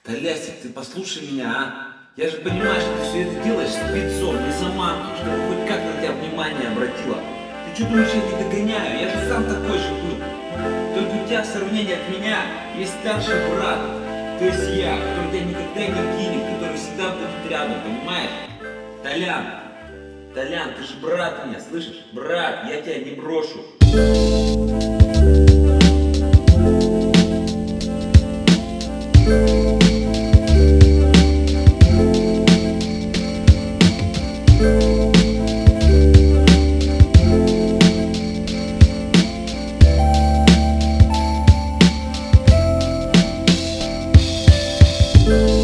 Толясик, ты послушай меня, а? Я же понимаю, что ты все это делаешь спецом, не заманку, чтобы хоть как на тебя внимание обратила. Ты что думаешь, я не догоняю? Я же сам такой же был. Только у тебя в сравнении от меня есть старший брат. То есть я, который тебя никогда не кинет, который всегда будет рядом, понимаешь? Толян, Толян, ты же брат меня, слышишь? Брат, я тебя не брошу. You